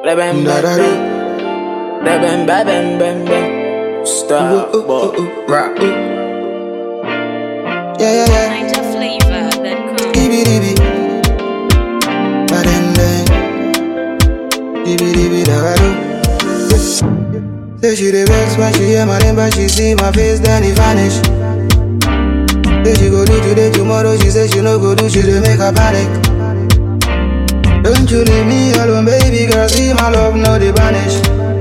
Bam, bam, bam, bam, bam, bam, bam. Stop, rock. Yeah. Niger flavor.com. Dibi. Badenden. Dibi, da-ba-do. Say she the vex when she hear my name, but she see my face, then it vanish. Say she go do today, tomorrow, she say she no go do, she dey make her panic. Don't you leave me alone, baby girl, see my love, no dey vanish.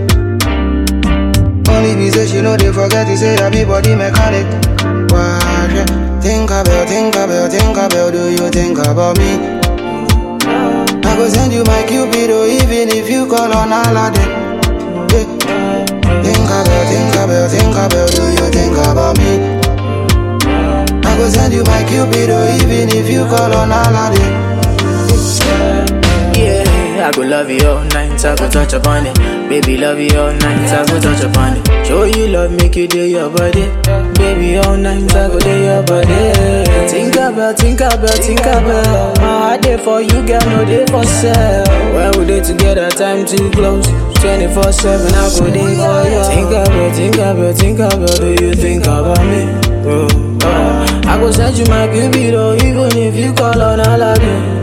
Only be say she know they forget to say that be body mechanic. Why? Think about, do you think about me? I go send you my Cupido, even if you call on Aladdin. Yeah. Think about, do you think about me? I go send you my Cupido, even if you call on Aladdin. Yeah, I go love you all night, I go touch upon it. Baby, love you all night, I go touch upon it. Show you love, make you do your body. Baby, all night, I go do your body. Think about. My heart there for you, girl, no day for sale. When we dey together, time too close. 24/7, I go there for you. Think about, do you think about me? I go send you my Cupido, even if you call on Aladdin.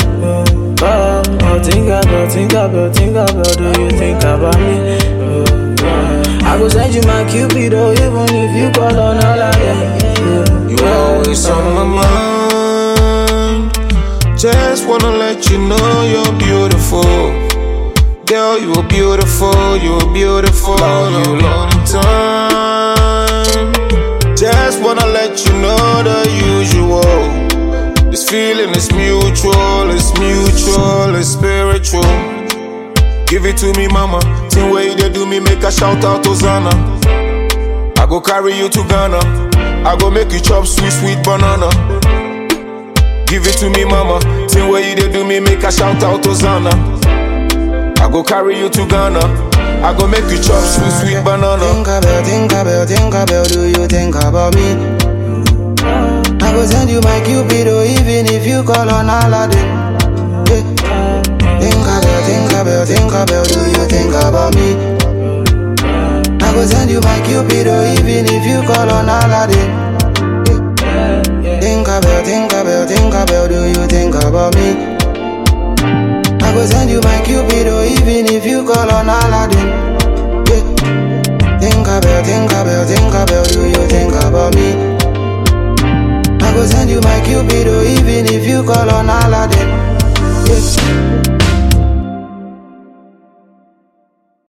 Think about, do you think about me? I go send you my Cupido, even if you call on Aladdin. You always on my mind. Just wanna let you know you're beautiful. Girl, you're beautiful, love you long time. Just wanna let you know the usual. This feeling is mutual, it's spiritual. Give it to me, mama. Same way they do me, make a shout out to Zana. I go carry you to Ghana. I go make you chop sweet banana. Give it to me, mama. Same way they do me, make a shout out to Zana. I go carry you to Ghana. I go make you chop sweet banana. Think about, do you think about me? I go send you my Cupido, even if you call on Aladdin. Yeah. Think about, do you think about me? I go send you my Cupido, even if you call on Aladdin. Yeah. Think about, do you think about me? I go send you my Cupido, even if you call on Aladdin. Yeah. Think about, do you think about me? I go send you my Cupido, even if you call on Aladdin. Yeah.